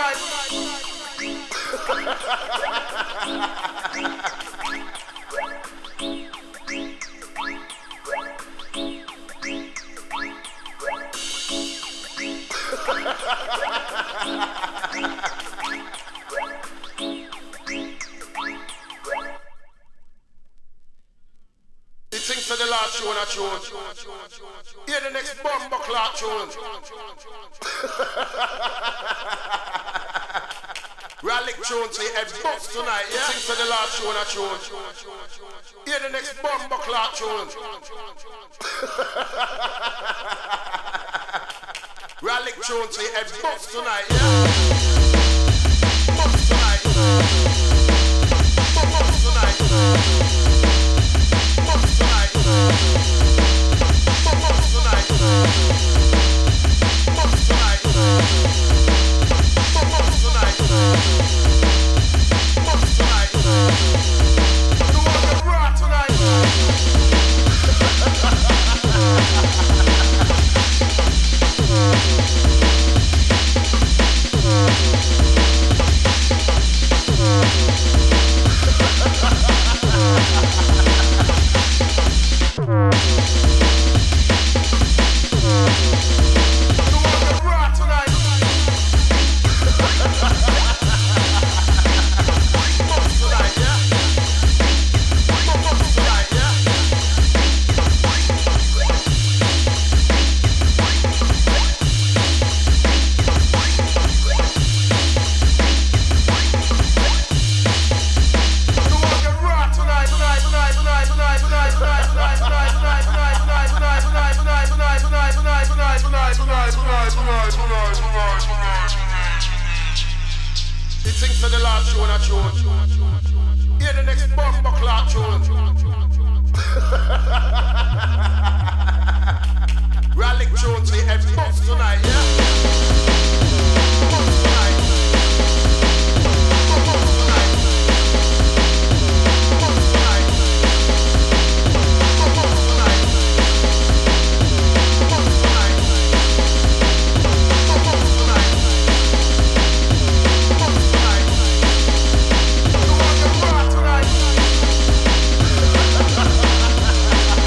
He thinks of the last tune a tune. Hear the next bomber clock tune. Relic tune say head bust tonight, yeah? He thinks of the last tune a tune. Hear the next bomber clock tune. Relic tune say head bust tonight, yeah? Bust tonight. Bust tonight. Bust tonight. Bust tonight. Bust tonight. Bust tonight. Bust tonight. You want to rock tonight? He thinks of the last tune a tune. Hear the next bomber clock tune. Relic tune say head bust tonight, yeah? Bust tonight. Bust tonight. Bust tonight. Bust tonight. Bust tonight. Bust tonight. Bust tonight. You want to rock tonight?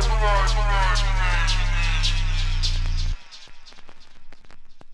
tonight.